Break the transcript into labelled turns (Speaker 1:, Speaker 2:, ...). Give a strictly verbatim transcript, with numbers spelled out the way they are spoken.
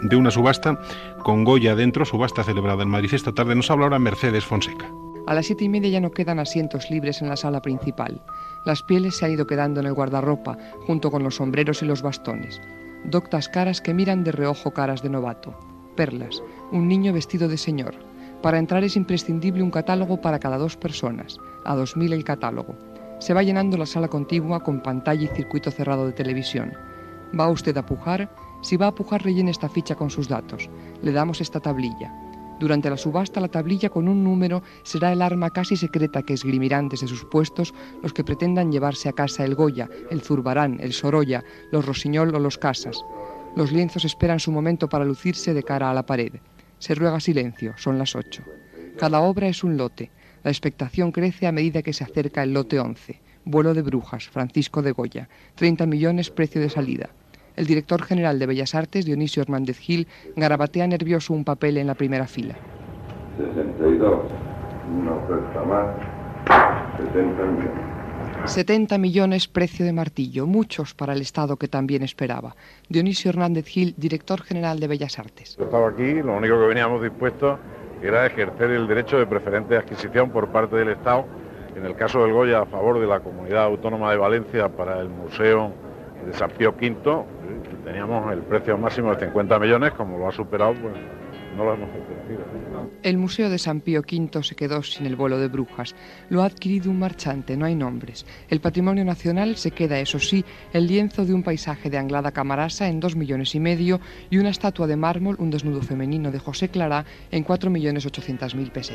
Speaker 1: de una subasta con Goya dentro, subasta celebrada en Madrid esta tarde. Nos habla ahora Mercedes Fonseca.
Speaker 2: A las siete y media ya no quedan asientos libres en la sala principal. Las pieles se han ido quedando en el guardarropa, junto con los sombreros y los bastones. Doctas caras que miran de reojo caras de novato. Perlas, un niño vestido de señor. Para entrar es imprescindible un catálogo para cada dos personas, a dos mil el catálogo. Se va llenando la sala contigua con pantalla y circuito cerrado de televisión. ¿Va usted a pujar? Si va a pujar, rellene esta ficha con sus datos. Le damos esta tablilla. Durante la subasta, la tablilla con un número será el arma casi secreta que esgrimirán desde sus puestos los que pretendan llevarse a casa el Goya, el Zurbarán, el Sorolla, los Rossinyol o los Casas. Los lienzos esperan su momento para lucirse de cara a la pared. Se ruega silencio, son las ocho. Cada obra es un lote. La expectación crece a medida que se acerca el lote once. Vuelo de brujas, Francisco de Goya. treinta millones precio de salida. El director general de Bellas Artes, Dionisio Hernández Gil, garabatea nervioso un papel en la primera fila.
Speaker 3: sesenta y dos, una oferta más, setenta millones.
Speaker 2: setenta millones precio de martillo, muchos para el Estado que también esperaba. Dionisio Hernández Gil, director general de Bellas Artes.
Speaker 4: Estaba aquí, lo único que veníamos dispuestos era ejercer el derecho de preferente adquisición por parte del Estado, en el caso del Goya a favor de la Comunidad Autónoma de Valencia para el Museo de San Pío Quinto. Teníamos el precio máximo de cincuenta millones, como lo ha superado, pues no lo hemos ejercido.
Speaker 2: El Museo de San Pío Quinto se quedó sin el vuelo de brujas. Lo ha adquirido un marchante, no hay nombres. El patrimonio nacional se queda, eso sí, el lienzo de un paisaje de Anglada Camarasa en dos millones y medio y una estatua de mármol, un desnudo femenino de José Clará, en cuatro millones ochocientos mil pesetas.